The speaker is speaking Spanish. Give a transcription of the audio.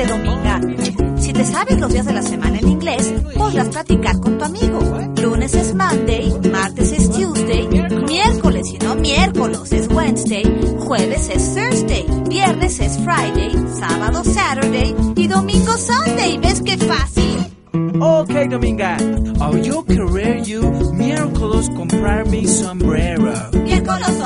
Prepárate, Dominga. Si te sabes los días de la semana en inglés, podrás platicar con tu amigo. Lunes es Monday, martes es Tuesday, miércoles y no miércoles es Wednesday, jueves es Thursday, viernes es Friday, sábado Saturday y domingo Sunday. ¿Ves qué fácil? Okay, Dominga. Yo querer you miércoles comprar mi sombrero. Miércoles